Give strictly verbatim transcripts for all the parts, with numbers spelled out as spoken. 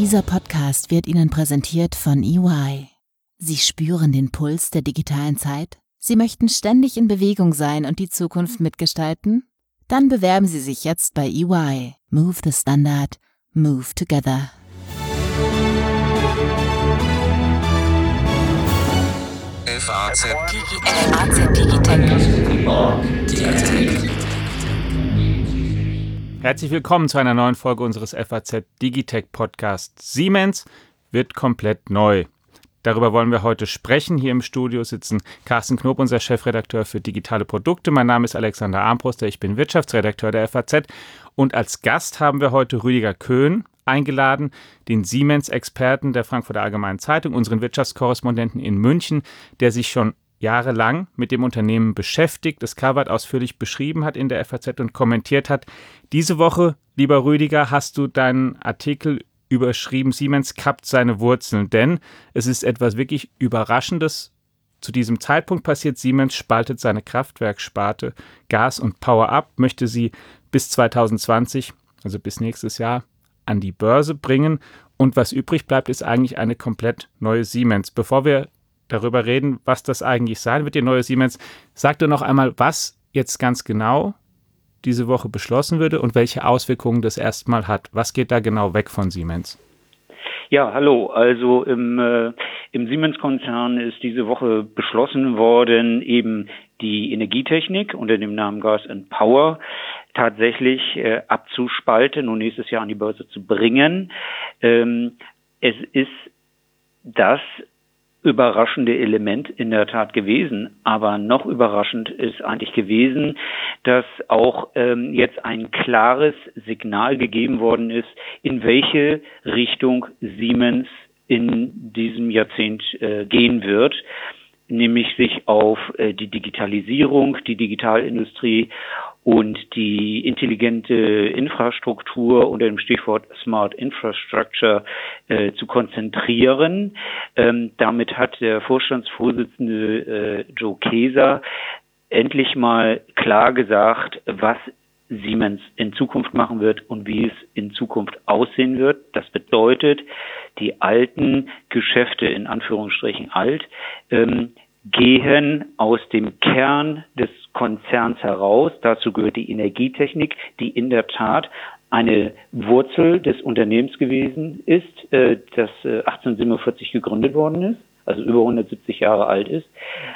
Dieser Podcast wird Ihnen präsentiert von E Y. Sie spüren den Puls der digitalen Zeit? Sie möchten ständig in Bewegung sein und die Zukunft mitgestalten? Dann bewerben Sie sich jetzt bei E Y. Move the Standard. Move together. F A Z Digitech. Herzlich willkommen zu einer neuen Folge unseres F A Z Digitech Podcasts. Siemens wird komplett neu. Darüber wollen wir heute sprechen. Hier im Studio sitzen Carsten Knob, unser Chefredakteur für digitale Produkte. Mein Name ist Alexander Armbruster, ich bin Wirtschaftsredakteur der F A Z. Und als Gast haben wir heute Rüdiger Köhn eingeladen, den Siemens-Experten der Frankfurter Allgemeinen Zeitung, unseren Wirtschaftskorrespondenten in München, der sich schon jahrelang mit dem Unternehmen beschäftigt, das Covered ausführlich beschrieben hat in der F A Z und kommentiert hat. Diese Woche, lieber Rüdiger, hast du deinen Artikel überschrieben, Siemens kappt seine Wurzeln, denn es ist etwas wirklich Überraschendes zu diesem Zeitpunkt passiert. Siemens spaltet seine Kraftwerkssparte Gas und Power ab, möchte sie bis zwanzig zwanzig, also bis nächstes Jahr, an die Börse bringen. Und was übrig bleibt, ist eigentlich eine komplett neue Siemens. Bevor wir darüber reden, was das eigentlich sein wird, die neue Siemens, sag doch noch einmal, was jetzt ganz genau diese Woche beschlossen würde und welche Auswirkungen das erstmal hat. Was geht da genau weg von Siemens? Ja, hallo. Also im, äh, im Siemens-Konzern ist diese Woche beschlossen worden, eben die Energietechnik unter dem Namen Gas and Power tatsächlich äh, abzuspalten und nächstes Jahr an die Börse zu bringen. Ähm, es ist das überraschende Element in der Tat gewesen, aber noch überraschend ist eigentlich gewesen, dass auch ähm, jetzt ein klares Signal gegeben worden ist, in welche Richtung Siemens in diesem Jahrzehnt äh, gehen wird, nämlich sich auf äh, die Digitalisierung, die Digitalindustrie und die intelligente Infrastruktur unter dem Stichwort Smart Infrastructure äh, zu konzentrieren. Ähm, damit hat der Vorstandsvorsitzende äh, Joe Kaeser endlich mal klar gesagt, was Siemens in Zukunft machen wird und wie es in Zukunft aussehen wird. Das bedeutet, die alten Geschäfte, in Anführungsstrichen alt, ähm, gehen aus dem Kern des Konzerns heraus. Dazu gehört die Energietechnik, die in der Tat eine Wurzel des Unternehmens gewesen ist, äh, das äh, achtzehnhundertsiebenundvierzig gegründet worden ist, also über hundertsiebzig Jahre alt ist.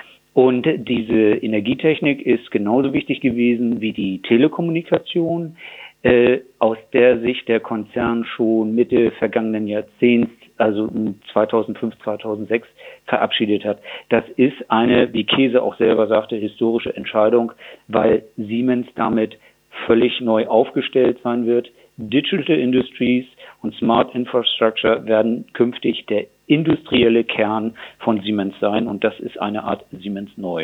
Und diese Energietechnik ist genauso wichtig gewesen wie die Telekommunikation, äh, aus der sich der Konzern schon Mitte vergangenen Jahrzehnts, also zweitausendfünf, zweitausendsechs, verabschiedet hat. Das ist eine, wie Käse auch selber sagte, historische Entscheidung, weil Siemens damit völlig neu aufgestellt sein wird. Digital Industries und Smart Infrastructure werden künftig der industrielle Kern von Siemens sein und das ist eine Art Siemens neu.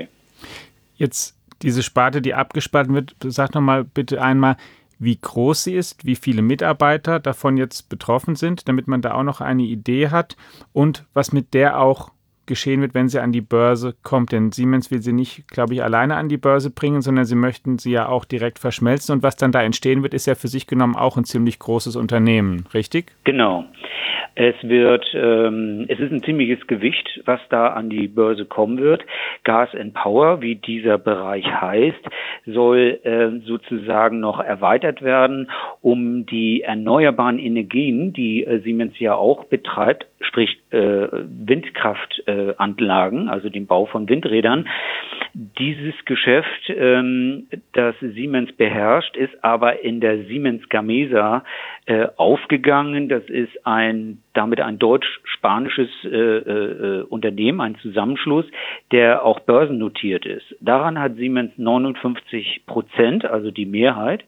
Jetzt diese Sparte, die abgespalten wird, sag noch mal bitte einmal, wie groß sie ist, wie viele Mitarbeiter davon jetzt betroffen sind, damit man da auch noch eine Idee hat und was mit der auch geschehen wird, wenn sie an die Börse kommt. Denn Siemens will sie nicht, glaube ich, alleine an die Börse bringen, sondern sie möchten sie ja auch direkt verschmelzen. Und was dann da entstehen wird, ist ja für sich genommen auch ein ziemlich großes Unternehmen, richtig? Genau. Es wird, ähm, es ist ein ziemliches Gewicht, was da an die Börse kommen wird. Gas and Power, wie dieser Bereich heißt, soll äh, sozusagen noch erweitert werden, um die erneuerbaren Energien, die äh, Siemens ja auch betreibt, sprich äh, Windkraftanlagen, äh, also den Bau von Windrädern. Dieses Geschäft, ähm, das Siemens beherrscht, ist aber in der Siemens Gamesa äh, aufgegangen. Das ist ein damit ein deutsch-spanisches äh, äh, Unternehmen, ein Zusammenschluss, der auch börsennotiert ist. Daran hat Siemens neunundfünfzig Prozent, also die Mehrheit.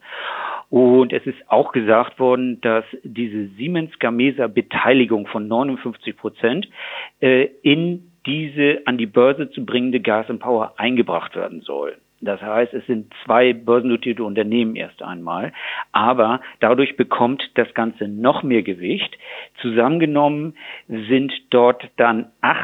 Und es ist auch gesagt worden, dass diese Siemens Gamesa Beteiligung von neunundfünfzig Prozent äh, in diese an die Börse zu bringende Gas and Power eingebracht werden soll. Das heißt, es sind zwei börsennotierte Unternehmen erst einmal, aber dadurch bekommt das Ganze noch mehr Gewicht. Zusammengenommen sind dort dann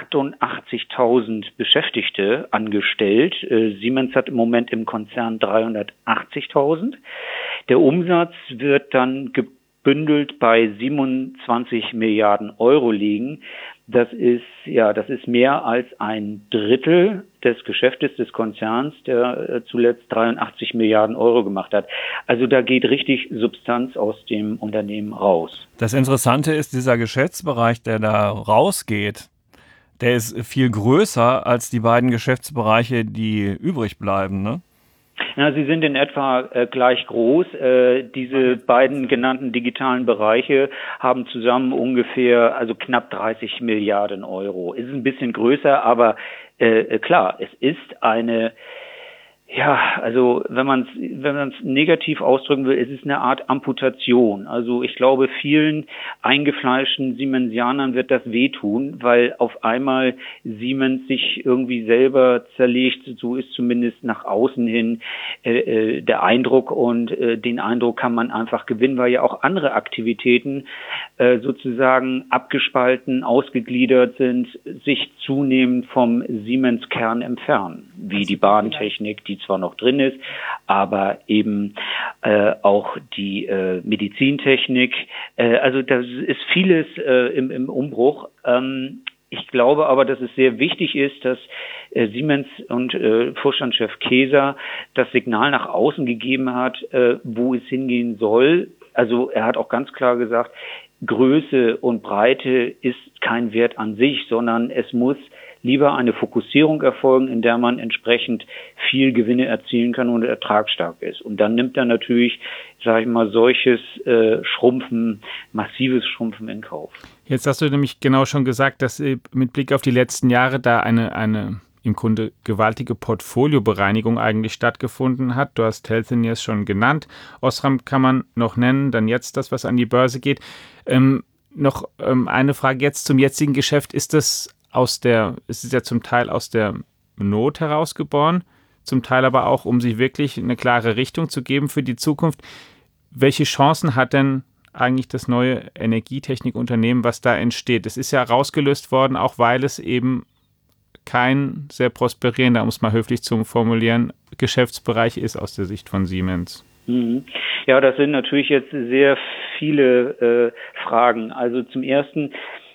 achtundachtzigtausend Beschäftigte angestellt. Siemens hat im Moment im Konzern dreihundertachtzigtausend. Der Umsatz wird dann ge- gebündelt bei siebenundzwanzig Milliarden Euro liegen. Das ist, ja, das ist mehr als ein Drittel des Geschäftes des Konzerns, der äh, zuletzt dreiundachtzig Milliarden Euro gemacht hat. Also da geht richtig Substanz aus dem Unternehmen raus. Das Interessante ist, dieser Geschäftsbereich, der da rausgeht, der ist viel größer als die beiden Geschäftsbereiche, die übrig bleiben, ne? Ja, sie sind in etwa äh, gleich groß. Äh, diese beiden genannten digitalen Bereiche haben zusammen ungefähr, also knapp dreißig Milliarden Euro. Ist ein bisschen größer, aber äh, klar, es ist eine, ja, also wenn man es wenn man es negativ ausdrücken will, es ist eine Art Amputation. Also ich glaube, vielen eingefleischten Siemensianern wird das wehtun, weil auf einmal Siemens sich irgendwie selber zerlegt. So ist zumindest nach außen hin äh, äh, der Eindruck, und äh, den Eindruck kann man einfach gewinnen, weil ja auch andere Aktivitäten äh, sozusagen abgespalten, ausgegliedert sind, sich zunehmend vom Siemens-Kern entfernen, wie die Bahntechnik, die zwar noch drin ist, aber eben äh, auch die äh, Medizintechnik. Äh, also da ist vieles äh, im, im Umbruch. Ähm, ich glaube aber, dass es sehr wichtig ist, dass äh, Siemens und äh, Vorstandschef Keser das Signal nach außen gegeben hat, äh, wo es hingehen soll. Also er hat auch ganz klar gesagt, Größe und Breite ist kein Wert an sich, sondern es muss lieber eine Fokussierung erfolgen, in der man entsprechend viel Gewinne erzielen kann und ertragsstark ist. Und dann nimmt er natürlich, sage ich mal, solches äh, Schrumpfen, massives Schrumpfen in Kauf. Jetzt hast du nämlich genau schon gesagt, dass mit Blick auf die letzten Jahre da eine, eine im Grunde gewaltige Portfoliobereinigung eigentlich stattgefunden hat. Du hast Healthineers schon genannt. Osram kann man noch nennen, dann jetzt das, was an die Börse geht. Ähm, noch ähm, eine Frage jetzt zum jetzigen Geschäft. Ist das aus der, ist es ja zum Teil aus der Not herausgeboren, zum Teil aber auch, um sich wirklich eine klare Richtung zu geben für die Zukunft. Welche Chancen hat denn eigentlich das neue Energietechnikunternehmen, was da entsteht? Es ist ja rausgelöst worden, auch weil es eben kein sehr prosperierender, um es mal höflich zu formulieren, Geschäftsbereich ist aus der Sicht von Siemens. Ja, das sind natürlich jetzt sehr viele äh, Fragen. Also zum Ersten,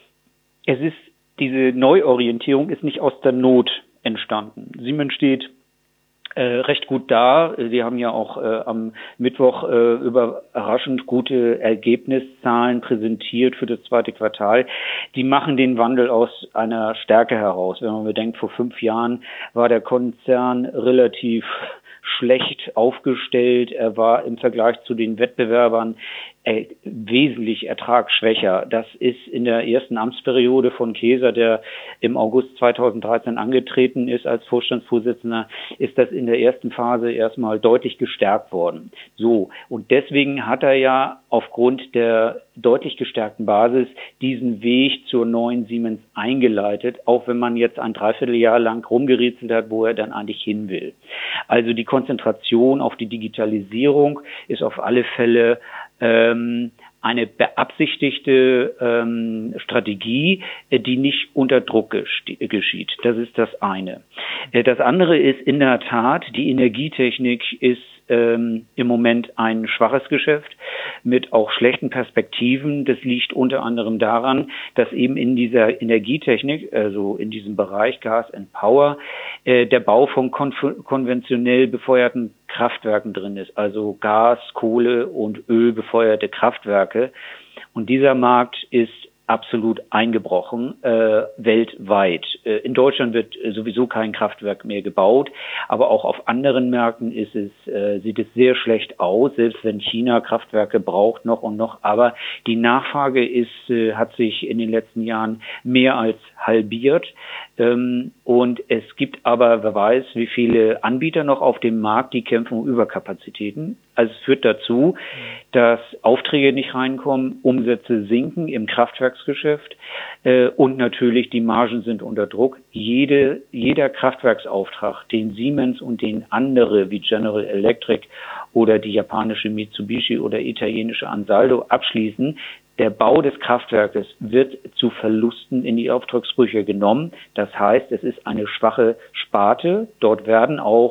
es ist diese Neuorientierung ist nicht aus der Not entstanden. Siemens steht äh, recht gut da. Sie haben ja auch äh, am Mittwoch äh, überraschend gute Ergebniszahlen präsentiert für das zweite Quartal. Die machen den Wandel aus einer Stärke heraus. Wenn man bedenkt, vor fünf Jahren war der Konzern relativ schlecht aufgestellt. Er war im Vergleich zu den Wettbewerbern äh, wesentlich ertragsschwächer. Das ist in der ersten Amtsperiode von Keser, der im August zweitausenddreizehn angetreten ist als Vorstandsvorsitzender, ist das in der ersten Phase erstmal deutlich gestärkt worden. So, und deswegen hat er ja aufgrund der deutlich gestärkten Basis diesen Weg zur neuen Siemens eingeleitet, auch wenn man jetzt ein Dreivierteljahr lang rumgerätselt hat, wo er dann eigentlich hin will. Also die Konzentration auf die Digitalisierung ist auf alle Fälle ähm, eine beabsichtigte ähm, Strategie, die nicht unter Druck geschieht. Das ist das eine. Das andere ist in der Tat, die Energietechnik ist ähm, im Moment ein schwaches Geschäft mit auch schlechten Perspektiven. Das liegt unter anderem daran, dass eben in dieser Energietechnik, also in diesem Bereich Gas and Power, äh, der Bau von kon- konventionell befeuerten Kraftwerken drin ist, also Gas, Kohle und Öl befeuerte Kraftwerke. Und dieser Markt ist absolut eingebrochen, äh, weltweit. Äh, in Deutschland wird äh, sowieso kein Kraftwerk mehr gebaut, aber auch auf anderen Märkten ist es, äh, sieht es sehr schlecht aus, selbst wenn China Kraftwerke braucht noch und noch. Aber die Nachfrage ist, äh, hat sich in den letzten Jahren mehr als halbiert. Ähm, und es gibt aber, wer weiß, wie viele Anbieter noch auf dem Markt, die kämpfen um Überkapazitäten. Also es führt dazu, dass Aufträge nicht reinkommen, Umsätze sinken im Kraftwerksgeschäft äh, und natürlich die Margen sind unter Druck. Jede, jeder Kraftwerksauftrag, den Siemens und den andere wie General Electric oder die japanische Mitsubishi oder italienische Ansaldo abschließen, der Bau des Kraftwerkes wird zu Verlusten in die Auftragsbücher genommen. Das heißt, es ist eine schwache Sparte. Dort werden auch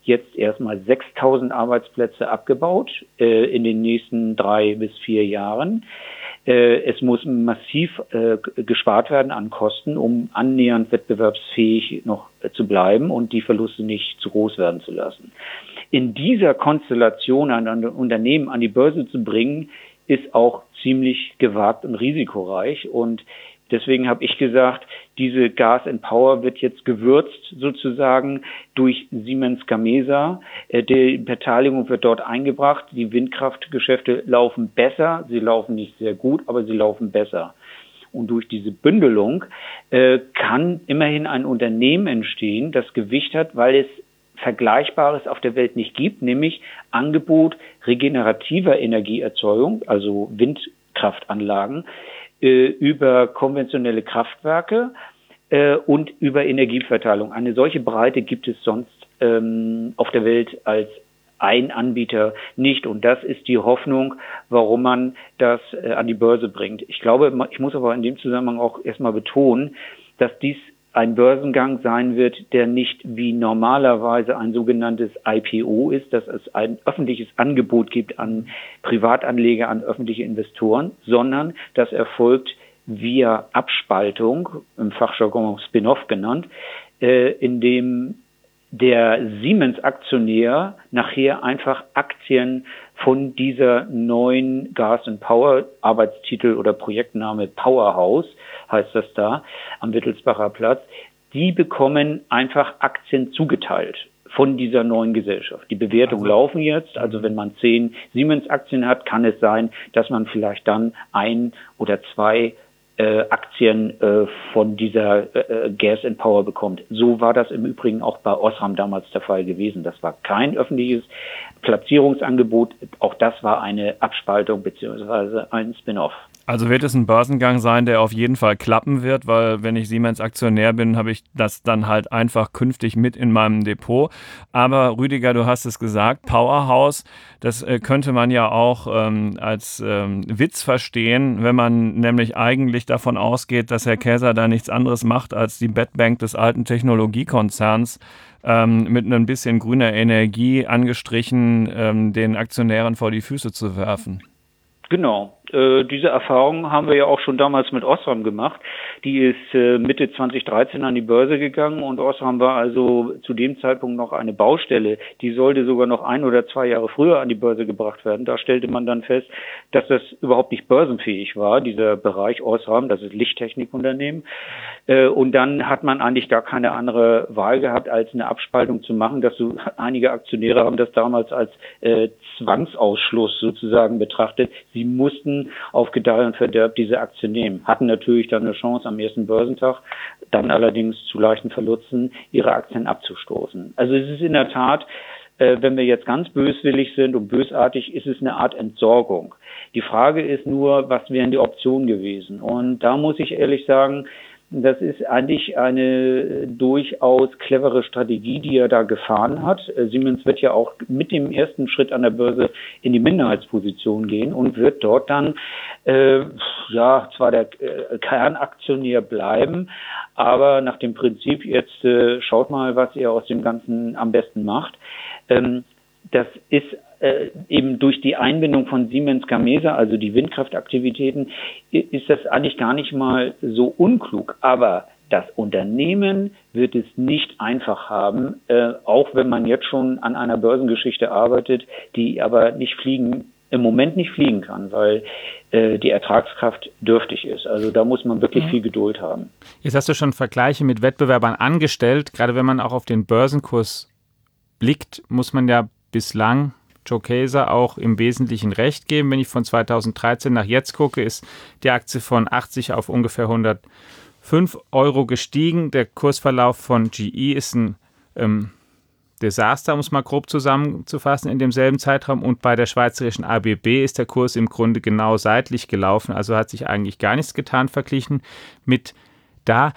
jetzt erstmal sechstausend Arbeitsplätze abgebaut äh, in den nächsten drei bis vier Jahren. Äh, es muss massiv äh, gespart werden an Kosten, um annähernd wettbewerbsfähig noch äh, zu bleiben und die Verluste nicht zu groß werden zu lassen. In dieser Konstellation ein Unternehmen an die Börse zu bringen, ist auch ziemlich gewagt und risikoreich. Und deswegen habe ich gesagt, diese Gas and Power wird jetzt gewürzt sozusagen durch Siemens Gamesa. Die Beteiligung wird dort eingebracht. Die Windkraftgeschäfte laufen besser. Sie laufen nicht sehr gut, aber sie laufen besser. Und durch diese Bündelung äh, kann immerhin ein Unternehmen entstehen, das Gewicht hat, weil es Vergleichbares auf der Welt nicht gibt, nämlich Angebot regenerativer Energieerzeugung, also Windkraftanlagen, äh, über konventionelle Kraftwerke äh, und über Energieverteilung. Eine solche Breite gibt es sonst ähm, auf der Welt als ein Anbieter nicht. Und das ist die Hoffnung, warum man das äh, an die Börse bringt. Ich glaube, ich muss aber in dem Zusammenhang auch erstmal betonen, dass dies ein Börsengang sein wird, der nicht wie normalerweise ein sogenanntes I P O ist, dass es ein öffentliches Angebot gibt an Privatanleger, an öffentliche Investoren, sondern das erfolgt via Abspaltung, im Fachjargon Spin-off genannt, äh, in dem der Siemens-Aktionär nachher einfach Aktien von dieser neuen Gas and Power, Arbeitstitel oder Projektname Powerhouse, heißt das da, am Wittelsbacher Platz, die bekommen einfach Aktien zugeteilt von dieser neuen Gesellschaft. Die Bewertungen also laufen jetzt, also wenn man zehn Siemens-Aktien hat, kann es sein, dass man vielleicht dann ein oder zwei äh, Aktien äh, von dieser äh, Gas and Power bekommt. So war das im Übrigen auch bei Osram damals der Fall gewesen. Das war kein öffentliches Platzierungsangebot, auch das war eine Abspaltung beziehungsweise ein Spin-off. Also wird es ein Börsengang sein, der auf jeden Fall klappen wird, weil wenn ich Siemens Aktionär bin, habe ich das dann halt einfach künftig mit in meinem Depot. Aber Rüdiger, du hast es gesagt, Powerhouse, das äh, könnte man ja auch ähm, als ähm, Witz verstehen, wenn man nämlich eigentlich davon ausgeht, dass Herr Käser da nichts anderes macht, als die Bettbank des alten Technologiekonzerns ähm, mit ein bisschen grüner Energie angestrichen ähm, den Aktionären vor die Füße zu werfen. Genau. Äh, diese Erfahrung haben wir ja auch schon damals mit Osram gemacht. Die ist äh, Mitte zwanzig dreizehn an die Börse gegangen und Osram war also zu dem Zeitpunkt noch eine Baustelle. Die sollte sogar noch ein oder zwei Jahre früher an die Börse gebracht werden. Da stellte man dann fest, dass das überhaupt nicht börsenfähig war, dieser Bereich Osram, das ist Lichttechnikunternehmen. Äh, und dann hat man eigentlich gar keine andere Wahl gehabt, als eine Abspaltung zu machen. Dass so einige Aktionäre haben das damals als äh, Zwangsausschluss sozusagen betrachtet. Sie mussten auf Gedeih und Verderb diese Aktie nehmen, hatten natürlich dann eine Chance am ersten Börsentag, dann allerdings zu leichten Verlusten ihre Aktien abzustoßen. Also es ist in der Tat, äh, wenn wir jetzt ganz böswillig sind und bösartig, ist es eine Art Entsorgung. Die Frage ist nur, was wären die Optionen gewesen? Und da muss ich ehrlich sagen, das ist eigentlich eine durchaus clevere Strategie, die er da gefahren hat. Siemens wird ja auch mit dem ersten Schritt an der Börse in die Minderheitsposition gehen und wird dort dann äh, ja zwar der äh, Kernaktionär bleiben, aber nach dem Prinzip jetzt äh, schaut mal, was ihr aus dem Ganzen am besten macht. Ähm, das ist äh, eben durch die Einbindung von Siemens Gamesa, also die Windkraftaktivitäten, ist das eigentlich gar nicht mal so unklug. Aber das Unternehmen wird es nicht einfach haben, äh, auch wenn man jetzt schon an einer Börsengeschichte arbeitet, die aber nicht fliegen, im Moment nicht fliegen kann, weil äh, die Ertragskraft dürftig ist. Also da muss man wirklich viel Geduld haben. Jetzt hast du schon Vergleiche mit Wettbewerbern angestellt. Gerade wenn man auch auf den Börsenkurs blickt, muss man ja bislang Joe Kaeser auch im Wesentlichen recht geben. Wenn ich von zweitausenddreizehn nach jetzt gucke, ist die Aktie von achtzig auf ungefähr hundertfünf Euro gestiegen. Der Kursverlauf von G E ist ein ähm, Desaster, um es mal grob zusammenzufassen, in demselben Zeitraum. Und bei der schweizerischen A B B ist der Kurs im Grunde genau seitlich gelaufen. Also hat sich eigentlich gar nichts getan verglichen mit da.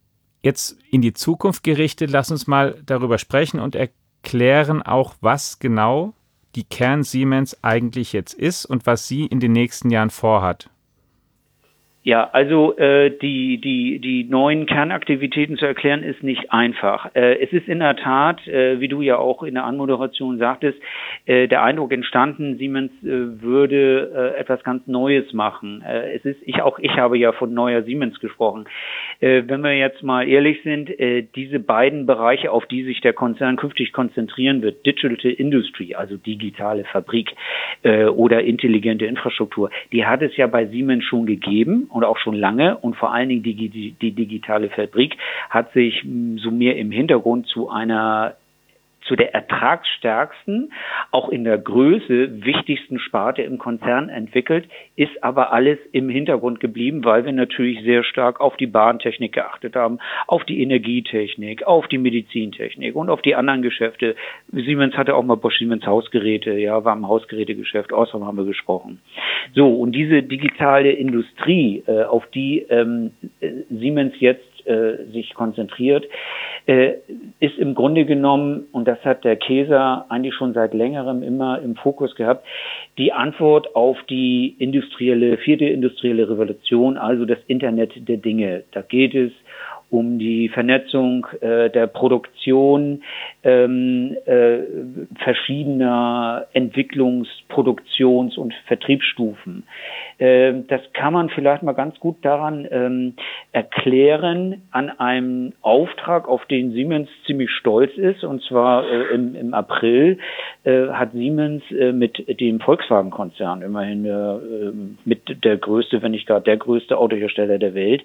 Jetzt in die Zukunft gerichtet, lass uns mal darüber sprechen und erklären auch, was genau die Kern Siemens eigentlich jetzt ist und was sie in den nächsten Jahren vorhat. Ja, also äh, die die die neuen Kernaktivitäten zu erklären ist nicht einfach. Äh, es ist in der Tat, äh, wie du ja auch in der Anmoderation sagtest, äh, der Eindruck entstanden, Siemens äh, würde äh, etwas ganz Neues machen. Äh, es ist ich auch ich habe ja von neuer Siemens gesprochen. Äh, wenn wir jetzt mal ehrlich sind, äh, diese beiden Bereiche, auf die sich der Konzern künftig konzentrieren wird, Digital Industry, also digitale Fabrik äh, oder intelligente Infrastruktur, die hat es ja bei Siemens schon gegeben. Und auch schon lange und vor allen Dingen die, die, die digitale Fabrik hat sich so mehr im Hintergrund zu einer zu der ertragsstärksten, auch in der Größe wichtigsten Sparte im Konzern entwickelt, ist aber alles im Hintergrund geblieben, weil wir natürlich sehr stark auf die Bahntechnik geachtet haben, auf die Energietechnik, auf die Medizintechnik und auf die anderen Geschäfte. Siemens hatte auch mal Bosch Siemens Hausgeräte, ja, war im Hausgerätegeschäft, Osram haben wir gesprochen. So, und diese digitale Industrie, äh, auf die ähm, Siemens jetzt äh, sich konzentriert, äh, ist im Grunde genommen, und das hat der Keser eigentlich schon seit längerem immer im Fokus gehabt, die Antwort auf die industrielle, vierte industrielle Revolution, also das Internet der Dinge. Da geht es um die Vernetzung äh, der Produktion ähm, äh, verschiedener Entwicklungs-, Produktions- und Vertriebsstufen. Äh, das kann man vielleicht mal ganz gut daran ähm, erklären, an einem Auftrag, auf den Siemens ziemlich stolz ist. Und zwar äh, im, im April äh, hat Siemens äh, mit dem Volkswagen-Konzern, immerhin äh, mit der größte, wenn nicht gar der größte Autohersteller der Welt,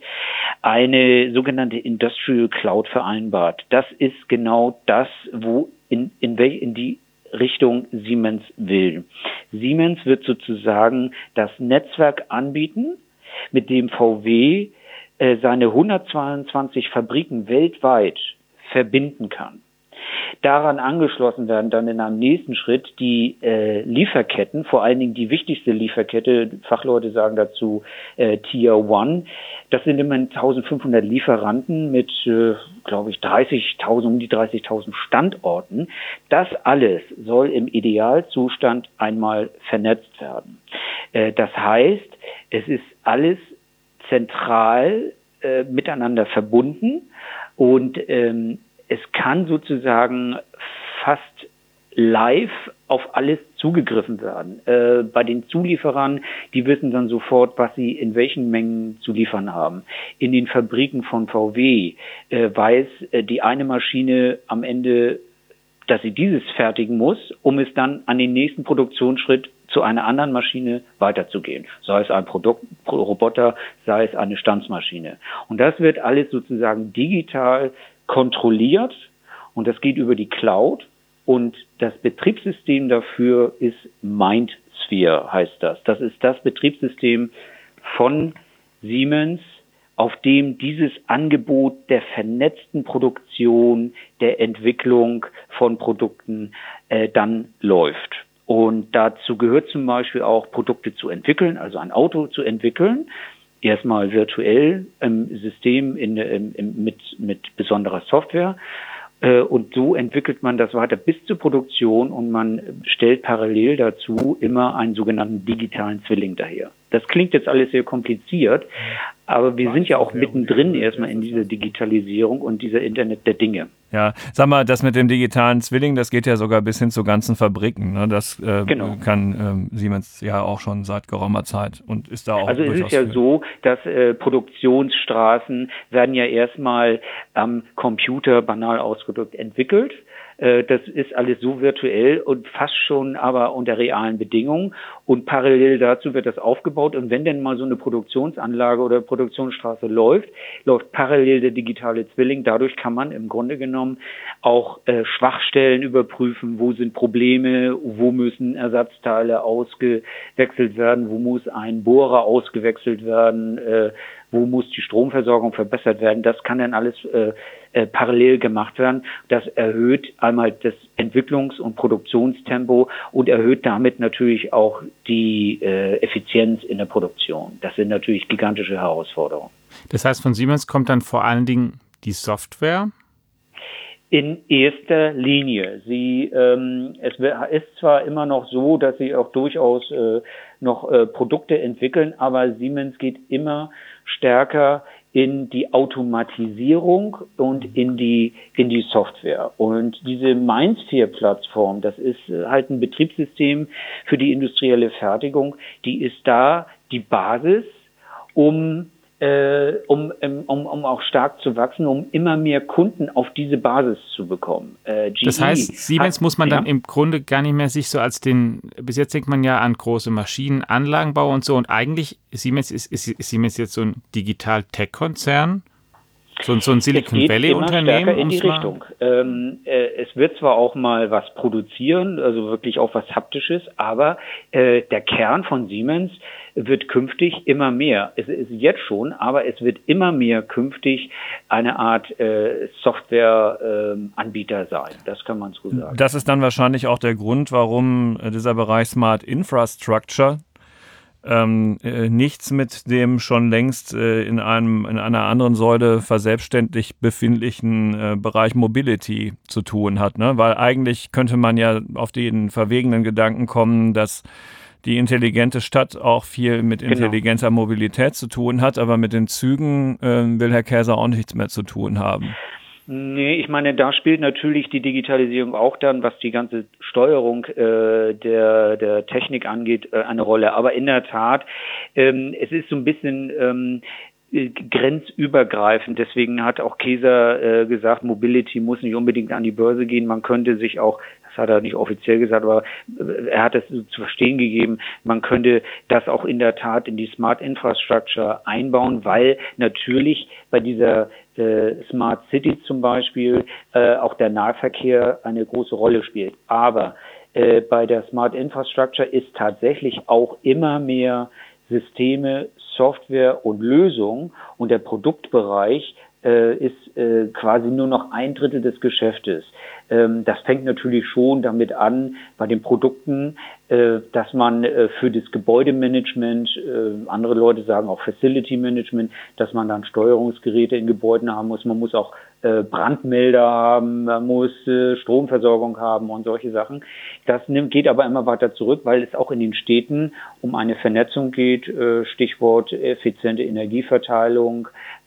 eine sogenannte Industrial Cloud vereinbart. Das ist genau das, wo in, in, wel, in die Richtung Siemens will. Siemens wird sozusagen das Netzwerk anbieten, mit dem V W äh, seine hundertzweiundzwanzig Fabriken weltweit verbinden kann. Daran angeschlossen werden dann in einem nächsten Schritt die äh, Lieferketten, vor allen Dingen die wichtigste Lieferkette, Fachleute sagen dazu äh, Tier One. Das sind immerhin eintausendfünfhundert Lieferanten mit, äh, glaube ich, dreißigtausend, um die dreißigtausend Standorten. Das alles soll im Idealzustand einmal vernetzt werden. Äh, das heißt, es ist alles zentral äh, miteinander verbunden und ähm, es kann sozusagen fast live auf alles zugegriffen werden. Äh, bei den Zulieferern, die wissen dann sofort, was sie in welchen Mengen zu liefern haben. In den Fabriken von V W äh, weiß äh, die eine Maschine am Ende, dass sie dieses fertigen muss, um es dann an den nächsten Produktionsschritt zu einer anderen Maschine weiterzugehen. Sei es ein Produkt, Roboter, sei es eine Stanzmaschine. Und das wird alles sozusagen digital kontrolliert und das geht über die Cloud und das Betriebssystem dafür ist MindSphere, heißt das. Das ist das Betriebssystem von Siemens, auf dem dieses Angebot der vernetzten Produktion, der Entwicklung von Produkten äh, dann läuft. Und dazu gehört zum Beispiel auch, Produkte zu entwickeln, also ein Auto zu entwickeln, erstmal virtuell im System in, im, im, mit, mit besonderer Software. Äh, und so entwickelt man das weiter bis zur Produktion und man stellt parallel dazu immer einen sogenannten digitalen Zwilling daher. Das klingt jetzt alles sehr kompliziert, aber wir sind ja auch mittendrin erstmal in dieser Digitalisierung und dieser Internet der Dinge. Ja, sag mal, das mit dem digitalen Zwilling, das geht ja sogar bis hin zu ganzen Fabriken. Ne? Das äh, genau. kann ähm, Siemens ja auch schon seit geraumer Zeit und ist da auch. Also es ist ja für. so, dass äh, Produktionsstraßen werden ja erstmal am Computer, banal ausgedrückt, entwickelt. Das ist alles so virtuell und fast schon aber unter realen Bedingungen. Und parallel dazu wird das aufgebaut. Und wenn denn mal so eine Produktionsanlage oder Produktionsstraße läuft, läuft parallel der digitale Zwilling. Dadurch kann man im Grunde genommen auch äh, Schwachstellen überprüfen. Wo sind Probleme? Wo müssen Ersatzteile ausgewechselt werden? Wo muss ein Bohrer ausgewechselt werden? Äh, wo muss die Stromversorgung verbessert werden? Das kann dann alles äh, äh, parallel gemacht werden. Das erhöht einmal das Entwicklungs- und Produktionstempo und erhöht damit natürlich auch die äh, Effizienz in der Produktion. Das sind natürlich gigantische Herausforderungen. Das heißt, von Siemens kommt dann vor allen Dingen die Software? In erster Linie. Sie, ähm, es ist zwar immer noch so, dass sie auch durchaus äh, noch äh, Produkte entwickeln, aber Siemens geht immer stärker in die Automatisierung und in die in die Software. Und diese Mainz vier Plattform, das ist halt ein Betriebssystem für die industrielle Fertigung, die ist da die Basis, um Äh, um, um, um auch stark zu wachsen, um immer mehr Kunden auf diese Basis zu bekommen. Äh, G E das heißt, Siemens hat, muss man dann ja? im Grunde gar nicht mehr sich so als den, bis jetzt denkt man ja an große Maschinen, Anlagenbau und so, und eigentlich Siemens ist, ist, ist Siemens jetzt so ein Digital-Tech-Konzern? So, so ein Silicon Valley-Unternehmen? In die Richtung. Ähm, äh, es wird zwar auch mal was produzieren, also wirklich auch was Haptisches, aber äh, der Kern von Siemens wird künftig immer mehr. Es ist jetzt schon, aber es wird immer mehr künftig eine Art äh, Software-Anbieter äh, sein. Das kann man so sagen. Das ist dann wahrscheinlich auch der Grund, warum äh, dieser Bereich Smart Infrastructure Ähm, äh, nichts mit dem schon längst äh, in einem in einer anderen Säule verselbstständigt befindlichen äh, Bereich Mobility zu tun hat, ne? Weil eigentlich könnte man ja auf den verwegenen Gedanken kommen, dass die intelligente Stadt auch viel mit intelligenter genau. Mobilität zu tun hat, aber mit den Zügen äh, will Herr Käser auch nichts mehr zu tun haben. Nee, ich meine, da spielt natürlich die Digitalisierung auch dann, was die ganze Steuerung äh, der der Technik angeht, äh, eine Rolle. Aber in der Tat, ähm, es ist so ein bisschen ähm, grenzübergreifend. Deswegen hat auch Käser äh, gesagt, Mobility muss nicht unbedingt an die Börse gehen. Man könnte sich auch, das hat er nicht offiziell gesagt, aber er hat es zu verstehen gegeben, man könnte das auch in der Tat in die Smart Infrastructure einbauen, weil natürlich bei dieser äh, Smart City zum Beispiel äh, auch der Nahverkehr eine große Rolle spielt. Aber äh, bei der Smart Infrastructure ist tatsächlich auch immer mehr Systeme, Software und Lösungen, und der Produktbereich äh, ist äh, quasi nur noch ein Drittel des Geschäftes. Ähm, das fängt natürlich schon damit an, bei den Produkten, äh, dass man äh, für das Gebäudemanagement, äh, andere Leute sagen auch Facility Management, dass man dann Steuerungsgeräte in Gebäuden haben muss. Man muss auch äh, Brandmelder haben, man muss äh, Stromversorgung haben und solche Sachen. Das nimmt, geht aber immer weiter zurück, weil es auch in den Städten um eine Vernetzung geht, äh, Stichwort effiziente Energieverteilung,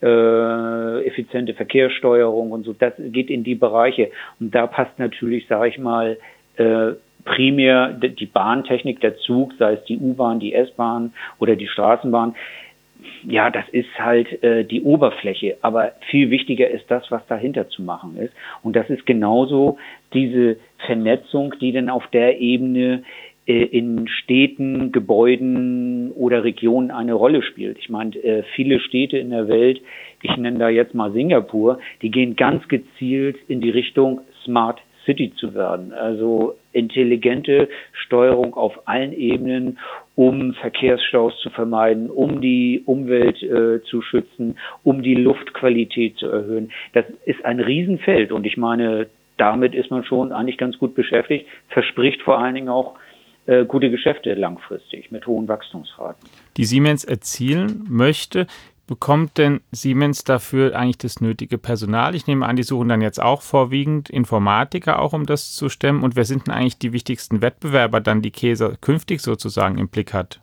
äh, effiziente Verkehrssteuerung und so. Das geht in die Bereiche. Und da passt natürlich, sage ich mal, äh, primär die Bahntechnik, der Zug, sei es die U-Bahn, die S-Bahn oder die Straßenbahn. Ja, das ist halt äh, die Oberfläche, aber viel wichtiger ist das, was dahinter zu machen ist. Und das ist genauso diese Vernetzung, die dann auf der Ebene äh, in Städten, Gebäuden oder Regionen eine Rolle spielt. Ich meine, äh, viele Städte in der Welt, ich nenne da jetzt mal Singapur, die gehen ganz gezielt in die Richtung Smart City zu werden. Also intelligente Steuerung auf allen Ebenen, um Verkehrsstaus zu vermeiden, um die Umwelt äh, zu schützen, um die Luftqualität zu erhöhen. Das ist ein Riesenfeld, und ich meine, damit ist man schon eigentlich ganz gut beschäftigt, verspricht vor allen Dingen auch äh, gute Geschäfte langfristig mit hohen Wachstumsraten. Die Siemens erzielen möchte. Bekommt denn Siemens dafür eigentlich das nötige Personal? Ich nehme an, die suchen dann jetzt auch vorwiegend Informatiker auch, um das zu stemmen. Und wer sind denn eigentlich die wichtigsten Wettbewerber dann, die Käser künftig sozusagen im Blick hat?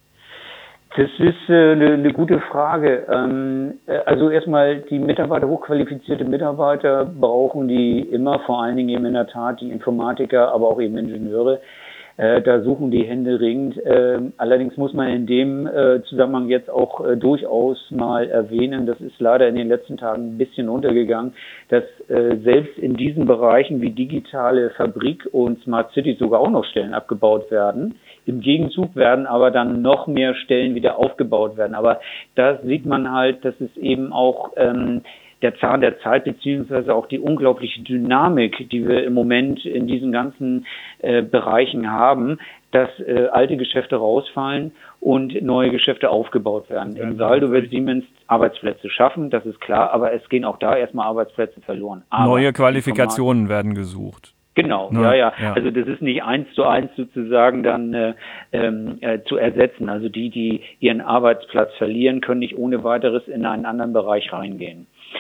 Das ist äh, eine, eine gute Frage. Ähm, also erstmal, die Mitarbeiter, hochqualifizierte Mitarbeiter brauchen die immer, vor allen Dingen eben in der Tat die Informatiker, aber auch eben Ingenieure. Äh, da suchen die händeringend. Äh, allerdings muss man in dem äh, Zusammenhang jetzt auch äh, durchaus mal erwähnen, das ist leider in den letzten Tagen ein bisschen untergegangen, dass äh, selbst in diesen Bereichen wie digitale Fabrik und Smart City sogar auch noch Stellen abgebaut werden. Im Gegenzug werden aber dann noch mehr Stellen wieder aufgebaut werden. Aber da sieht man halt, dass es eben auch ähm, der Zahn der Zeit, beziehungsweise auch die unglaubliche Dynamik, die wir im Moment in diesen ganzen äh, Bereichen haben, dass äh, alte Geschäfte rausfallen und neue Geschäfte aufgebaut werden. Im Saldo wird Siemens Arbeitsplätze schaffen, das ist klar, aber es gehen auch da erstmal Arbeitsplätze verloren. Aber neue Qualifikationen werden gesucht. Genau, Ne? ja, ja, ja. Also das ist nicht eins zu eins sozusagen dann äh, äh, zu ersetzen. Also die, die ihren Arbeitsplatz verlieren, können nicht ohne weiteres in einen anderen Bereich reingehen.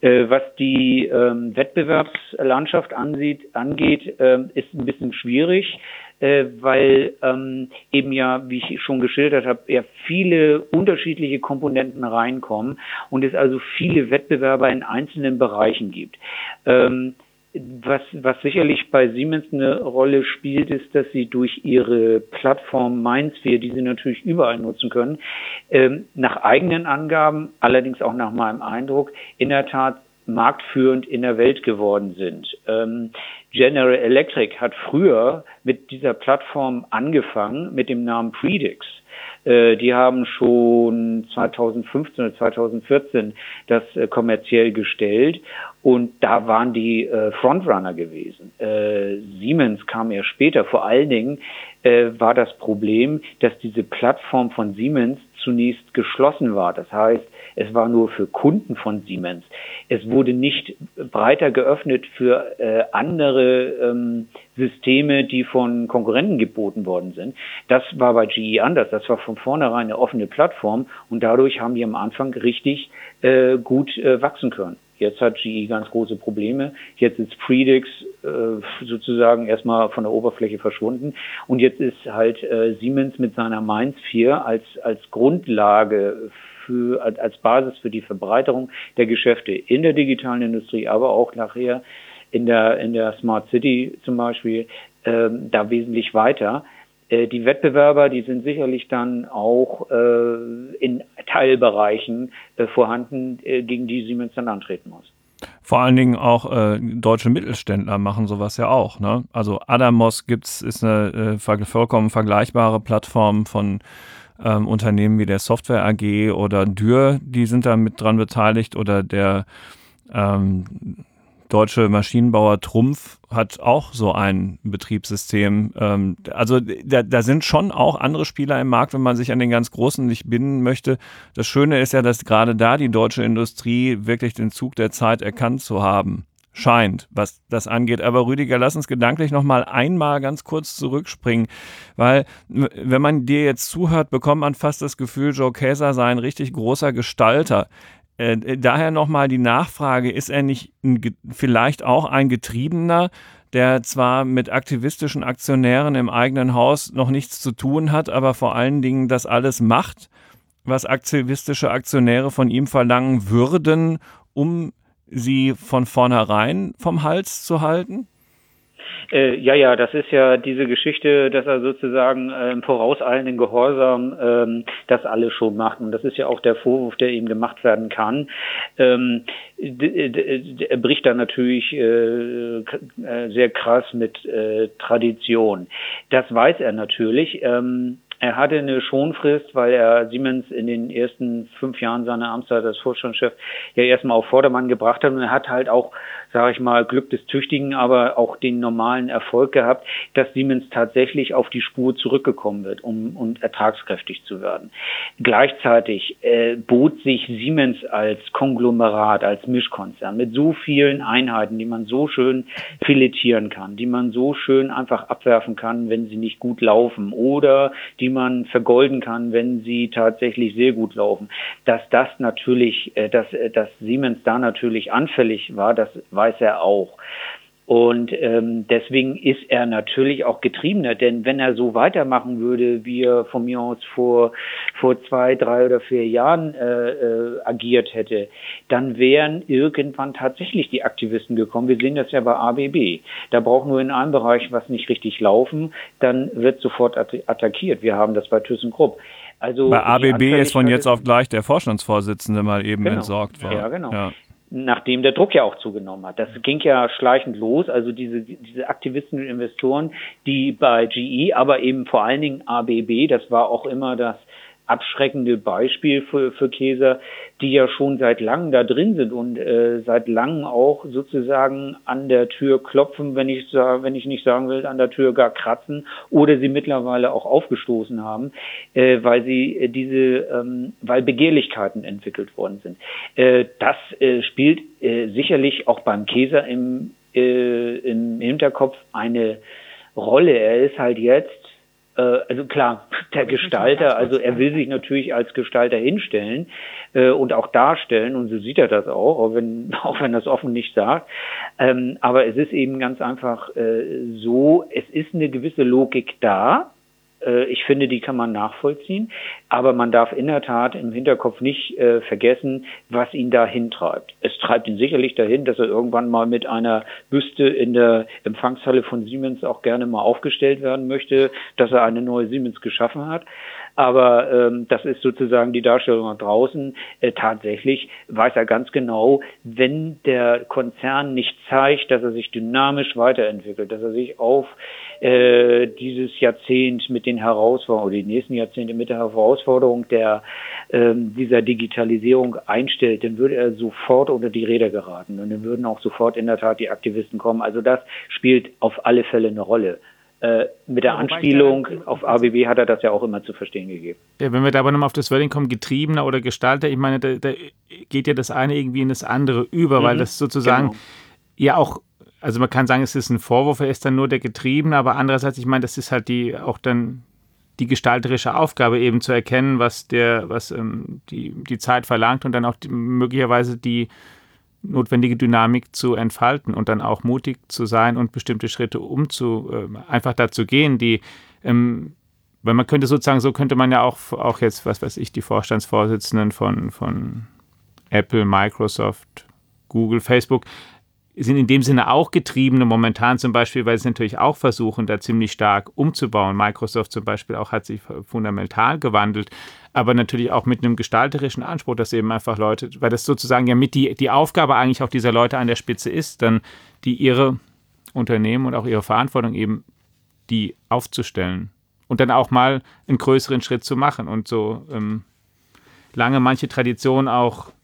Äh, was die ähm, Wettbewerbslandschaft ansieht, angeht, äh, ist ein bisschen schwierig, äh, weil ähm, eben ja, wie ich schon geschildert habe, ja viele unterschiedliche Komponenten reinkommen und es also viele Wettbewerber in einzelnen Bereichen gibt. Ähm, Was, was sicherlich bei Siemens eine Rolle spielt, ist, dass sie durch ihre Plattform MindSphere, die sie natürlich überall nutzen können, ähm, nach eigenen Angaben, allerdings auch nach meinem Eindruck, in der Tat marktführend in der Welt geworden sind. Ähm, General Electric hat früher mit dieser Plattform angefangen, mit dem Namen Predix. Äh, die haben schon zweitausendfünfzehn oder zweitausendvierzehn das äh, kommerziell gestellt und da waren die äh, Frontrunner gewesen. Äh, Siemens kam erst später. Vor allen Dingen äh, war das Problem, dass diese Plattform von Siemens zunächst geschlossen war. Das heißt, es war nur für Kunden von Siemens. Es wurde nicht breiter geöffnet für äh, andere ähm, Systeme, die von Konkurrenten geboten worden sind. Das war bei G E anders. Das war von vornherein eine offene Plattform und dadurch haben die am Anfang richtig äh, gut äh, wachsen können. Jetzt hat G E ganz große Probleme. Jetzt ist Predix äh, sozusagen erstmal von der Oberfläche verschwunden. Und jetzt ist halt äh, Siemens mit seiner MindSphere als, als Grundlage für, als, als Basis für die Verbreiterung der Geschäfte in der digitalen Industrie, aber auch nachher in der, in der Smart City zum Beispiel, äh, da wesentlich weiter. Die Wettbewerber, die sind sicherlich dann auch äh, in Teilbereichen äh, vorhanden, äh, gegen die Siemens dann antreten muss. Vor allen Dingen auch äh, deutsche Mittelständler machen sowas ja auch. Ne? Also Adamos gibt's, ist eine äh, vollkommen vergleichbare Plattform von ähm, Unternehmen wie der Software A G oder Dürr, die sind da mit dran beteiligt oder der ähm, deutsche Maschinenbauer Trumpf hat auch so ein Betriebssystem. Ähm, also da, da sind schon auch andere Spieler im Markt, wenn man sich an den ganz Großen nicht binden möchte. Das Schöne ist ja, dass gerade da die deutsche Industrie wirklich den Zug der Zeit erkannt zu haben scheint, was das angeht. Aber Rüdiger, lass uns gedanklich noch mal einmal ganz kurz zurückspringen, weil wenn man dir jetzt zuhört, bekommt man fast das Gefühl, Joe Kaeser sei ein richtig großer Gestalter. Äh, daher nochmal die Nachfrage, ist er nicht ein, vielleicht auch ein Getriebener, der zwar mit aktivistischen Aktionären im eigenen Haus noch nichts zu tun hat, aber vor allen Dingen das alles macht, was aktivistische Aktionäre von ihm verlangen würden, um sie von vornherein vom Hals zu halten? Äh, ja, ja, das ist ja diese Geschichte, dass er sozusagen äh, im vorauseilenden Gehorsam ähm, das alles schon macht. Und das ist ja auch der Vorwurf, der ihm gemacht werden kann. Ähm, d- d- er bricht da natürlich äh, k- sehr krass mit äh, Tradition. Das weiß er natürlich. Ähm, Er hatte eine Schonfrist, weil er Siemens in den ersten fünf Jahren seiner Amtszeit als Vorstandschef ja erstmal auf Vordermann gebracht hat. Und er hat halt auch, sage ich mal, Glück des Tüchtigen, aber auch den normalen Erfolg gehabt, dass Siemens tatsächlich auf die Spur zurückgekommen wird, um, um ertragskräftig zu werden. Gleichzeitig äh, bot sich Siemens als Konglomerat, als Mischkonzern mit so vielen Einheiten, die man so schön filetieren kann, die man so schön einfach abwerfen kann, wenn sie nicht gut laufen oder die man vergolden kann, wenn sie tatsächlich sehr gut laufen. Dass das natürlich, dass, dass Siemens da natürlich anfällig war, das weiß er auch. Und ähm, deswegen ist er natürlich auch getriebener, denn wenn er so weitermachen würde, wie er von mir aus vor vor zwei, drei oder vier Jahren äh, äh, agiert hätte, dann wären irgendwann tatsächlich die Aktivisten gekommen. Wir sehen das ja bei A B B. Da braucht nur in einem Bereich was nicht richtig laufen, dann wird sofort attackiert. Wir haben das bei ThyssenKrupp. Also bei A B B ist von jetzt auf gleich der Vorstandsvorsitzende mal eben genau. entsorgt worden. Ja, genau. Ja. Nachdem der Druck ja auch zugenommen hat. Das ging ja schleichend los, also diese diese Aktivisten und Investoren, die bei G E, aber eben vor allen Dingen A B B, das war auch immer das abschreckende Beispiel für, für Kaeser, die ja schon seit langem da drin sind und äh, seit langem auch sozusagen an der Tür klopfen, wenn ich wenn ich nicht sagen will, an der Tür gar kratzen oder sie mittlerweile auch aufgestoßen haben, äh, weil sie äh, diese, ähm, weil Begehrlichkeiten entwickelt worden sind. Äh, das äh, spielt äh, sicherlich auch beim Kaeser im, äh, im Hinterkopf eine Rolle. Er ist halt jetzt, äh, also klar, der Gestalter, also er will sich natürlich als Gestalter hinstellen äh, und auch darstellen, und so sieht er das auch, auch wenn, auch wenn er es offen nicht sagt. Ähm, aber es ist eben ganz einfach äh, so, es ist eine gewisse Logik da. Ich finde, die kann man nachvollziehen, aber man darf in der Tat im Hinterkopf nicht äh, vergessen, was ihn da hintreibt. Es treibt ihn sicherlich dahin, dass er irgendwann mal mit einer Büste in der Empfangshalle von Siemens auch gerne mal aufgestellt werden möchte, dass er eine neue Siemens geschaffen hat. Aber ähm, das ist sozusagen die Darstellung nach draußen. Äh, tatsächlich weiß er ganz genau, wenn der Konzern nicht zeigt, dass er sich dynamisch weiterentwickelt, dass er sich auf äh, dieses Jahrzehnt mit den Herausforderungen oder die nächsten Jahrzehnte mit der Herausforderung der ähm, dieser Digitalisierung einstellt, dann würde er sofort unter die Räder geraten und dann würden auch sofort in der Tat die Aktivisten kommen. Also das spielt auf alle Fälle eine Rolle. Äh, mit der Anspielung auf A B B hat er das ja auch immer zu verstehen gegeben. Ja, wenn wir da aber nochmal auf das Wording kommen, Getriebener oder Gestalter, ich meine, da, da geht ja das eine irgendwie in das andere über, mhm, weil das sozusagen genau. ja auch, also man kann sagen, es ist ein Vorwurf, er ist dann nur der Getriebene, aber andererseits, ich meine, das ist halt die auch dann die gestalterische Aufgabe, eben zu erkennen, was der, was ähm, die, die Zeit verlangt und dann auch die, möglicherweise die notwendige Dynamik zu entfalten und dann auch mutig zu sein und bestimmte Schritte umzu, äh, einfach dazu gehen, die, ähm, weil man könnte sozusagen, so könnte man ja auch, auch jetzt, was weiß ich, die Vorstandsvorsitzenden von, von Apple, Microsoft, Google, Facebook, sind in dem Sinne auch Getriebene momentan zum Beispiel, weil sie natürlich auch versuchen, da ziemlich stark umzubauen. Microsoft zum Beispiel auch hat sich fundamental gewandelt, aber natürlich auch mit einem gestalterischen Anspruch, dass eben einfach Leute, weil das sozusagen ja mit die, die Aufgabe eigentlich auch dieser Leute an der Spitze ist, dann die ihre Unternehmen und auch ihre Verantwortung eben die aufzustellen und dann auch mal einen größeren Schritt zu machen und so ähm, lange manche Tradition auch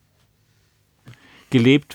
gelebt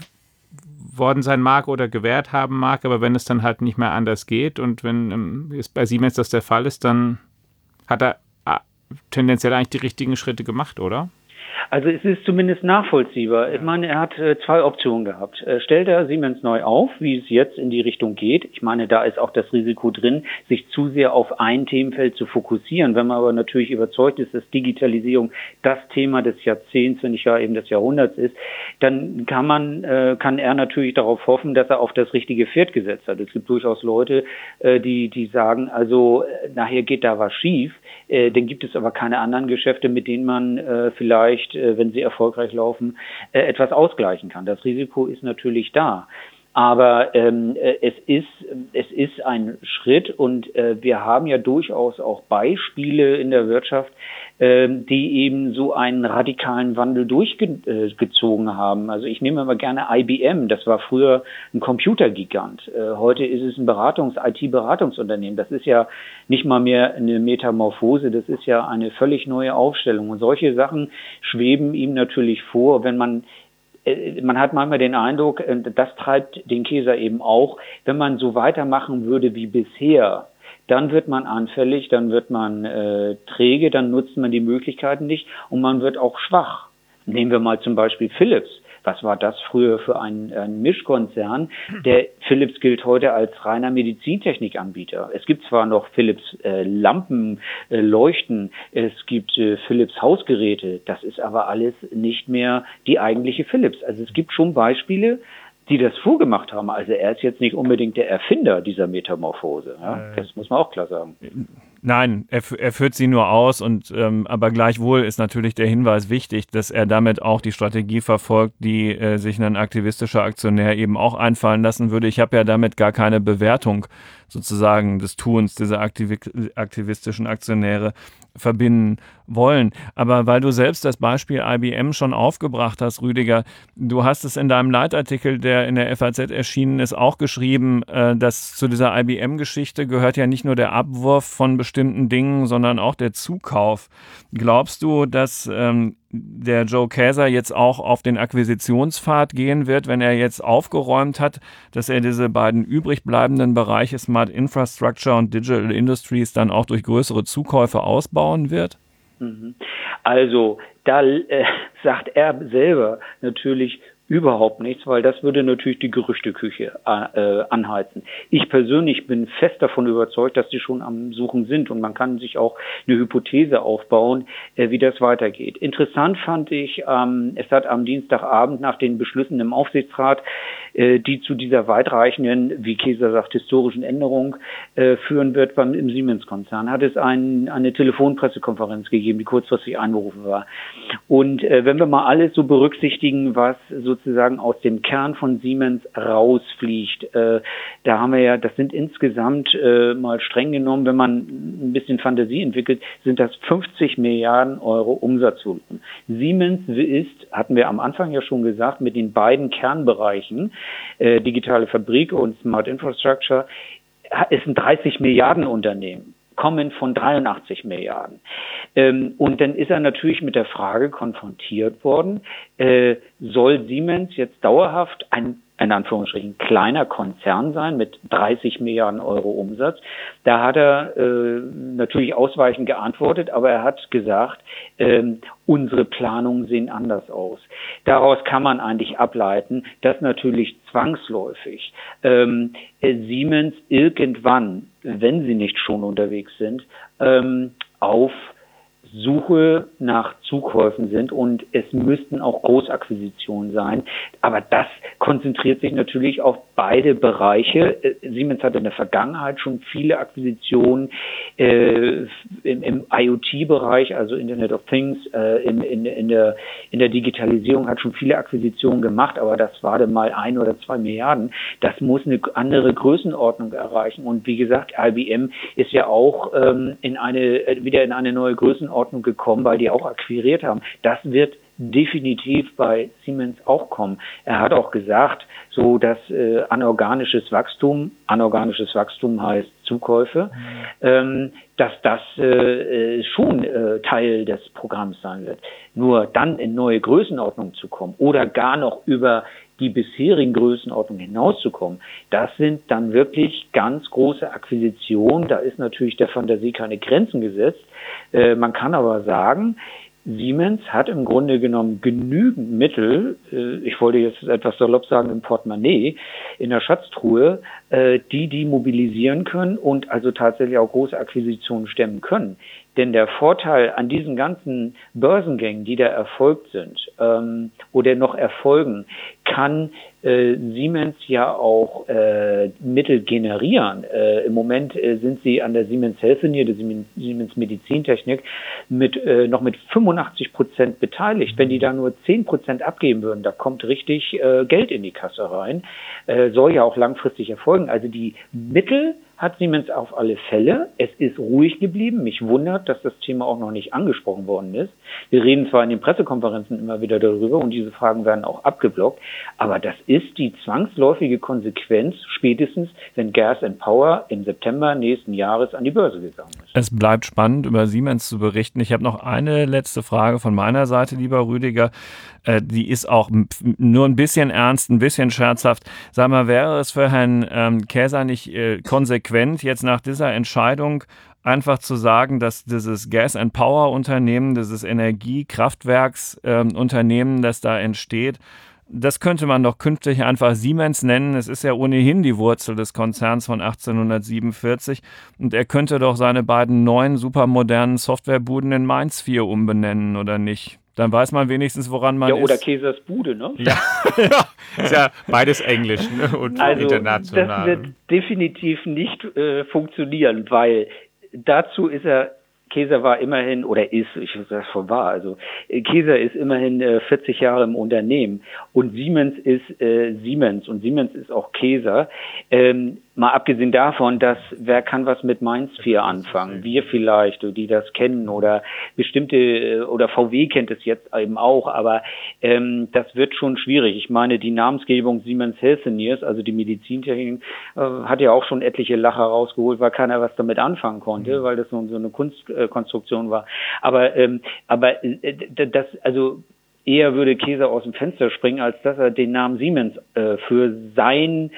worden sein mag oder gewährt haben mag, aber wenn es dann halt nicht mehr anders geht und wenn ähm, es bei Siemens das der Fall ist, dann hat er äh, tendenziell eigentlich die richtigen Schritte gemacht, oder? Also es ist zumindest nachvollziehbar. Ich meine, er hat äh, zwei Optionen gehabt. Äh, stellt er Siemens neu auf, wie es jetzt in die Richtung geht? Ich meine, da ist auch das Risiko drin, sich zu sehr auf ein Themenfeld zu fokussieren. Wenn man aber natürlich überzeugt ist, dass Digitalisierung das Thema des Jahrzehnts, wenn nicht gar eben des Jahrhunderts ist, dann kann man, äh, kann er natürlich darauf hoffen, dass er auf das richtige Pferd gesetzt hat. Es gibt durchaus Leute, äh, die, die sagen, also äh, nachher geht da was schief. Äh, dann gibt es aber keine anderen Geschäfte, mit denen man äh, vielleicht, äh, wenn sie erfolgreich laufen, äh, etwas ausgleichen kann. Das Risiko ist natürlich da. Aber ähm, es ist es ist ein Schritt und äh, wir haben ja durchaus auch Beispiele in der Wirtschaft, äh, die eben so einen radikalen Wandel durchgezogen äh, haben. Also ich nehme immer gerne I B M. Das war früher ein Computergigant. Äh, heute ist es ein Beratungs-, I T-Beratungsunternehmen. Das ist ja nicht mal mehr eine Metamorphose. Das ist ja eine völlig neue Aufstellung. Und solche Sachen schweben ihm natürlich vor, wenn man Man hat manchmal den Eindruck, das treibt den Käser eben auch, wenn man so weitermachen würde wie bisher, dann wird man anfällig, dann wird man äh, träge, dann nutzt man die Möglichkeiten nicht und man wird auch schwach. Nehmen wir mal zum Beispiel Philips. Was war das früher für ein, ein Mischkonzern? Der Philips gilt heute als reiner Medizintechnikanbieter. Es gibt zwar noch Philips äh, Lampen, äh, Leuchten, es gibt äh, Philips Hausgeräte, das ist aber alles nicht mehr die eigentliche Philips. Also es gibt schon Beispiele, die das vorgemacht haben. Also er ist jetzt nicht unbedingt der Erfinder dieser Metamorphose. Ja? Das muss man auch klar sagen. Nein, er, er führt sie nur aus, und ähm, aber gleichwohl ist natürlich der Hinweis wichtig, dass er damit auch die Strategie verfolgt, die äh, sich ein aktivistischer Aktionär eben auch einfallen lassen würde. Ich habe ja damit gar keine Bewertung sozusagen des Tuns dieser aktiv- aktivistischen Aktionäre verbinden wollen. Aber weil du selbst das Beispiel I B M schon aufgebracht hast, Rüdiger, du hast es in deinem Leitartikel, der in der F A Z erschienen ist, auch geschrieben, dass zu dieser I B M-Geschichte gehört ja nicht nur der Abwurf von bestimmten Dingen, sondern auch der Zukauf. Glaubst du, dass ähm, der Joe Kaeser jetzt auch auf den Akquisitionspfad gehen wird, wenn er jetzt aufgeräumt hat, dass er diese beiden übrig bleibenden Bereiche Smart Infrastructure und Digital Industries dann auch durch größere Zukäufe ausbauen wird? Also da äh, sagt er selber natürlich Überhaupt nichts, weil das würde natürlich die Gerüchteküche äh, anheizen. Ich persönlich bin fest davon überzeugt, dass die schon am Suchen sind und man kann sich auch eine Hypothese aufbauen, äh, wie das weitergeht. Interessant fand ich, ähm, es hat am Dienstagabend nach den Beschlüssen im Aufsichtsrat, äh, die zu dieser weitreichenden, wie Keser sagt, historischen Änderung äh, führen wird beim im Siemens-Konzern, hat es ein, eine Telefonpressekonferenz gegeben, die kurzfristig einberufen war. Und äh, wenn wir mal alles so berücksichtigen, was so sozusagen aus dem Kern von Siemens rausfliegt. Äh, da haben wir ja, das sind insgesamt äh, mal streng genommen, wenn man ein bisschen Fantasie entwickelt, sind das fünfzig Milliarden Euro Umsatzvolumen. Siemens ist, hatten wir am Anfang ja schon gesagt, mit den beiden Kernbereichen, äh, digitale Fabrik und Smart Infrastructure, ist ein dreißig Milliarden Unternehmen. Kommen von dreiundachtzig Milliarden. Ähm, und dann ist er natürlich mit der Frage konfrontiert worden, äh, soll Siemens jetzt dauerhaft ein, in Anführungsstrichen, kleiner Konzern sein mit dreißig Milliarden Euro Umsatz? Da hat er äh, natürlich ausweichend geantwortet, aber er hat gesagt, ähm, unsere Planungen sehen anders aus. Daraus kann man eigentlich ableiten, dass natürlich zwangsläufig ähm, Siemens irgendwann, wenn sie nicht schon unterwegs sind, ähm, auf Suche nach Zukäufen sind und es müssten auch Großakquisitionen sein. Aber das konzentriert sich natürlich auf beide Bereiche. Siemens hat in der Vergangenheit schon viele Akquisitionen äh, im, im IoT-Bereich, also Internet of Things, äh, in, in, in, der, in der Digitalisierung hat schon viele Akquisitionen gemacht, aber das war dann mal ein oder zwei Milliarden. Das muss eine andere Größenordnung erreichen. Und wie gesagt, I B M ist ja auch ähm, in eine wieder in eine neue Größenordnung gekommen, weil die auch akquiriert haben. Das wird definitiv bei Siemens auch kommen. Er hat auch gesagt, so dass äh, anorganisches Wachstum, anorganisches Wachstum heißt Zukäufe, mhm. ähm, dass das äh, schon äh, Teil des Programms sein wird. Nur dann in neue Größenordnungen zu kommen oder gar noch über die bisherigen Größenordnungen hinauszukommen, das sind dann wirklich ganz große Akquisitionen. Da ist natürlich der Fantasie keine Grenzen gesetzt. Äh, man kann aber sagen, Siemens hat im Grunde genommen genügend Mittel, äh, ich wollte jetzt etwas salopp sagen, im Portemonnaie, in der Schatztruhe, äh, die die mobilisieren können und also tatsächlich auch große Akquisitionen stemmen können. Denn der Vorteil an diesen ganzen Börsengängen, die da erfolgt sind ähm, oder noch erfolgen, kann äh, Siemens ja auch äh, Mittel generieren. Äh, Im Moment äh, sind sie an der Siemens Healthineers, der Siemens, Siemens Medizintechnik, mit äh, noch mit fünfundachtzig Prozent beteiligt. Wenn die da nur zehn Prozent abgeben würden, da kommt richtig äh, Geld in die Kasse rein. Äh, soll ja auch langfristig erfolgen. Also die Mittel hat Siemens auf alle Fälle. Es ist ruhig geblieben. Mich wundert, dass das Thema auch noch nicht angesprochen worden ist. Wir reden zwar in den Pressekonferenzen immer wieder darüber und diese Fragen werden auch abgeblockt, aber das ist die zwangsläufige Konsequenz, spätestens wenn Gas and Power im September nächsten Jahres an die Börse gegangen ist. Es bleibt spannend, über Siemens zu berichten. Ich habe noch eine letzte Frage von meiner Seite, lieber Rüdiger. Äh, die ist auch nur ein bisschen ernst, ein bisschen scherzhaft. Sag mal, wäre es für Herrn ähm, Käser nicht äh, konsequent, jetzt nach dieser Entscheidung einfach zu sagen, dass dieses Gas and Power Unternehmen, dieses Energiekraftwerksunternehmen, ähm, das da entsteht, das könnte man doch künftig einfach Siemens nennen. Es ist ja ohnehin die Wurzel des Konzerns von achtzehnhundertsiebenundvierzig. Und er könnte doch seine beiden neuen supermodernen Softwarebuden in Mainz vier umbenennen, oder nicht? Dann weiß man wenigstens, woran man ja, ist. Ja, oder Käsers Bude, ne? Ja, ist ja beides Englisch, ne? Und also, international. Das wird definitiv nicht äh, funktionieren, weil dazu ist er, Käser war immerhin, oder ist, ich weiß das schon war, also Käser ist immerhin äh, vierzig Jahre im Unternehmen und Siemens ist äh, Siemens und Siemens ist auch Käser. Ähm, mal abgesehen davon, dass wer kann was mit Mainz vier anfangen? Wir vielleicht, die das kennen oder bestimmte, oder V W kennt es jetzt eben auch, aber ähm, das wird schon schwierig. Ich meine, die Namensgebung Siemens Healthineers, also die Medizintechnik, äh, hat ja auch schon etliche Lacher rausgeholt, weil keiner was damit anfangen konnte, mhm. weil das so, so eine Kunstkonstruktion äh, war. Aber ähm, aber äh, das, also eher würde Käser aus dem Fenster springen, als dass er den Namen Siemens äh, für sein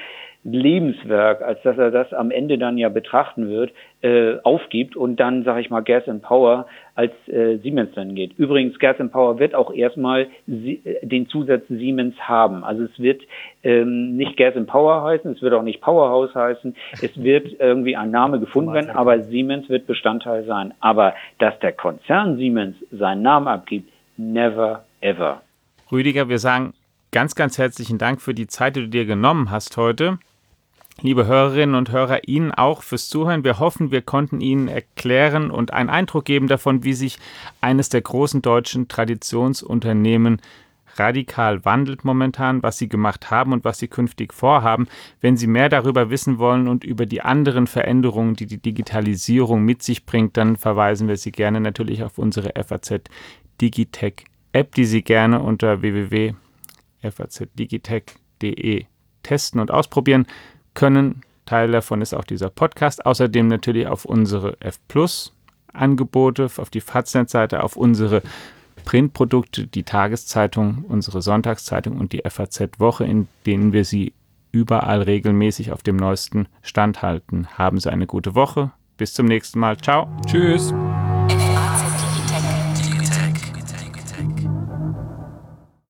Lebenswerk, als dass er das am Ende dann ja betrachten wird, äh, aufgibt und dann, sage ich mal, Gas and Power als äh, Siemens dann geht. Übrigens, Gas and Power wird auch erstmal sie, den Zusatz Siemens haben. Also es wird ähm, nicht Gas and Power heißen, es wird auch nicht Powerhouse heißen, es wird irgendwie ein Name gefunden werden, aber Siemens wird Bestandteil sein. Aber dass der Konzern Siemens seinen Namen abgibt, never ever. Rüdiger, wir sagen ganz, ganz herzlichen Dank für die Zeit, die du dir genommen hast heute. Liebe Hörerinnen und Hörer, Ihnen auch fürs Zuhören. Wir hoffen, wir konnten Ihnen erklären und einen Eindruck geben davon, wie sich eines der großen deutschen Traditionsunternehmen radikal wandelt momentan, was sie gemacht haben und was sie künftig vorhaben. Wenn Sie mehr darüber wissen wollen und über die anderen Veränderungen, die die Digitalisierung mit sich bringt, dann verweisen wir Sie gerne natürlich auf unsere F A Z Digitech App, die Sie gerne unter w w w punkt f a z digitech punkt d e testen und ausprobieren können. Teil davon ist auch dieser Podcast. Außerdem natürlich auf unsere F Plus Angebote, auf die Faznet-Seite, auf unsere Printprodukte, die Tageszeitung, unsere Sonntagszeitung und die F A Z-Woche, in denen wir Sie überall regelmäßig auf dem neuesten Stand halten. Haben Sie eine gute Woche. Bis zum nächsten Mal. Ciao. Tschüss.